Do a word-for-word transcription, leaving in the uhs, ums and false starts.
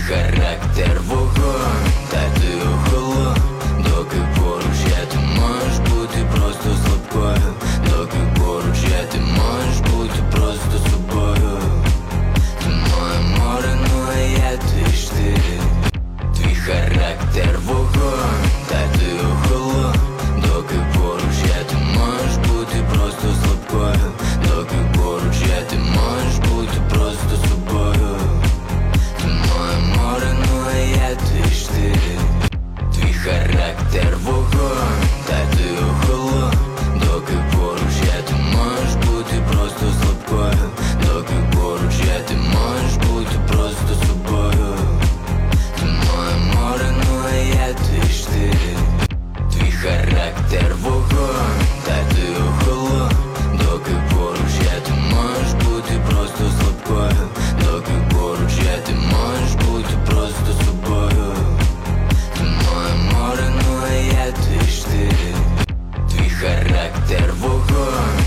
характер вогонь, та ти охолонь. Доки поруч я, ти можеш бути просто слабкою. Доки поруч я, ти можеш бути просто собою. Ти моє море, ну а я твій штиль. Твій характер вогонь, та ти охолонь. Доки поруч я, ти можеш бути просто слабкою. Доки поруч я, ти можеш бути просто собою. Ти моє море, ну а я твій штиль. Твій характер вогонь, та ти охолонь. Доки поруч я, ти можеш бути просто слабкою. Доки поруч я, ти можеш бути просто собою. Ти моє море, ну а я твій штиль. Твій характер вогонь, та ти охолонь. Доки поруч я, ти можеш бути просто слабкою. Доки поруч я, ти можеш бути просто собою. Ти моє море, ну а я твій штиль. Твій характер вогонь.